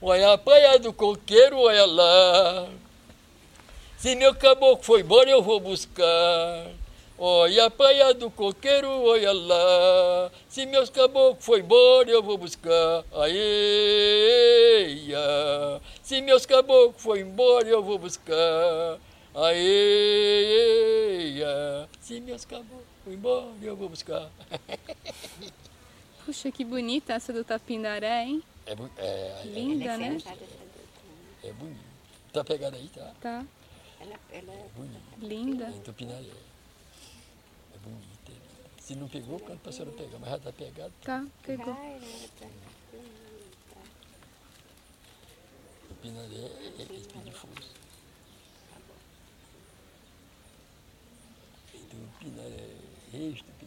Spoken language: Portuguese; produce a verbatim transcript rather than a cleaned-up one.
Olha a praia do coqueiro, olha lá. Se meu caboclo foi embora, eu vou buscar. Olha a praia do coqueiro, olha lá. Se meus caboclos foi embora, eu vou buscar. Aê, ia. Se meus caboclos foi embora, eu vou buscar. Aê, ia. Se meus caboclos foi embora, eu vou buscar. Puxa, que bonita essa do Tapindaré, hein? É, é, linda, ela é né? sentada, essa É bonito. Tá pegada aí, tá? Tá. ela, ela É bonito. Linda. É em Tupinaré. É bonito. É. Se não pegou, quando o passarinho pegar, mas já tá pegado. Tá, pegou. vai, ela tá Tupinaré é espinhoso. Tupinaré, este